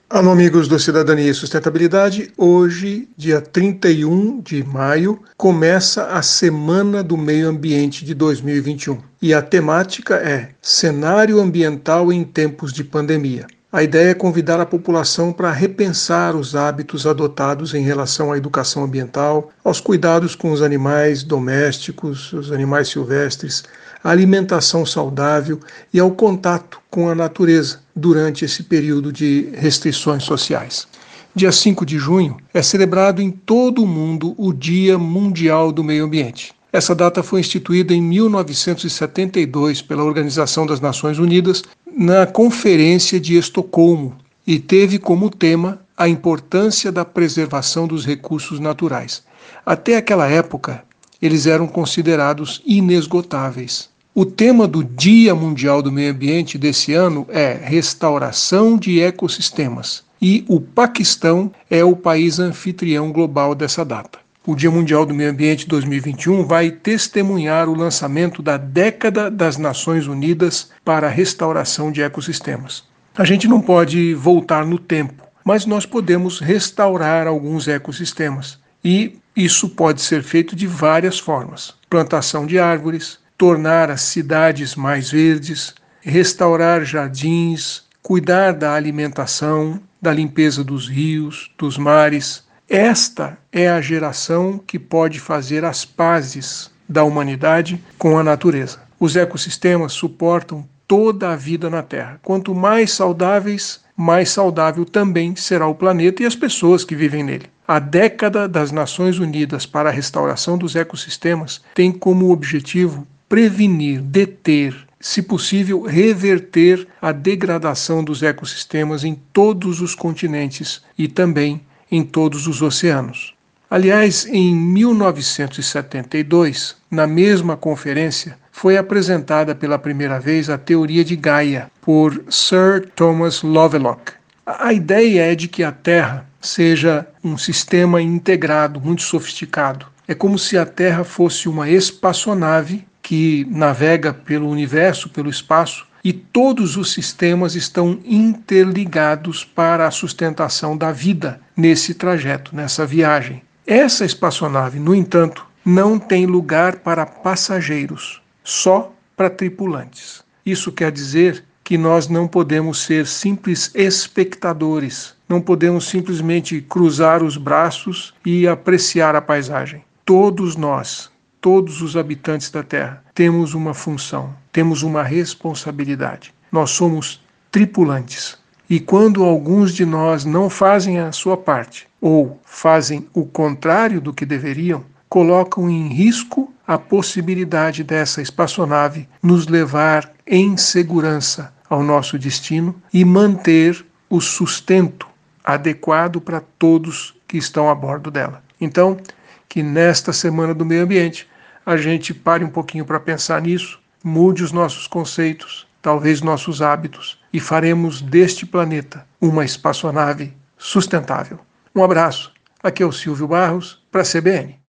Alô, amigos do Cidadania e Sustentabilidade. Hoje, dia 31 de maio, começa a Semana do Meio Ambiente de 2021. E a temática é Cenário Ambiental em Tempos de Pandemia. A ideia é convidar a população para repensar os hábitos adotados em relação à educação ambiental, aos cuidados com os animais domésticos, os animais silvestres, à alimentação saudável e ao contato com a natureza durante esse período de restrições sociais. Dia 5 de junho é celebrado em todo o mundo o Dia Mundial do Meio Ambiente. Essa data foi instituída em 1972 pela Organização das Nações Unidas na Conferência de Estocolmo e teve como tema a importância da preservação dos recursos naturais. Até aquela época, eles eram considerados inesgotáveis. O tema do Dia Mundial do Meio Ambiente desse ano é Restauração de Ecossistemas, e o Paquistão é o país anfitrião global dessa data. O Dia Mundial do Meio Ambiente 2021 vai testemunhar o lançamento da Década das Nações Unidas para a Restauração de Ecossistemas. A gente não pode voltar no tempo, mas nós podemos restaurar alguns ecossistemas. E isso pode ser feito de várias formas. Plantação de árvores, tornar as cidades mais verdes, restaurar jardins, cuidar da alimentação, da limpeza dos rios, dos mares. Esta é a geração que pode fazer as pazes da humanidade com a natureza. Os ecossistemas suportam toda a vida na Terra. Quanto mais saudáveis, mais saudável também será o planeta e as pessoas que vivem nele. A Década das Nações Unidas para a Restauração dos Ecossistemas tem como objetivo prevenir, deter, se possível, reverter a degradação dos ecossistemas em todos os continentes e também em todos os oceanos. Aliás, em 1972, na mesma conferência, foi apresentada pela primeira vez a teoria de Gaia por Sir Thomas Lovelock. A ideia é de que a Terra seja um sistema integrado, muito sofisticado. É como se a Terra fosse uma espaçonave que navega pelo universo, pelo espaço, e todos os sistemas estão interligados para a sustentação da vida nesse trajeto, nessa viagem. Essa espaçonave, no entanto, não tem lugar para passageiros, só para tripulantes. Isso quer dizer que nós não podemos ser simples espectadores, não podemos simplesmente cruzar os braços e apreciar a paisagem. Todos nós, todos os habitantes da Terra, temos uma função, temos uma responsabilidade. Nós somos tripulantes. E quando alguns de nós não fazem a sua parte, ou fazem o contrário do que deveriam, colocam em risco a possibilidade dessa espaçonave nos levar em segurança ao nosso destino e manter o sustento adequado para todos que estão a bordo dela. Então, que nesta Semana do Meio Ambiente a gente pare um pouquinho para pensar nisso, mude os nossos conceitos, talvez nossos hábitos, e faremos deste planeta uma espaçonave sustentável. Um abraço. Aqui é o Silvio Barros, para a CBN.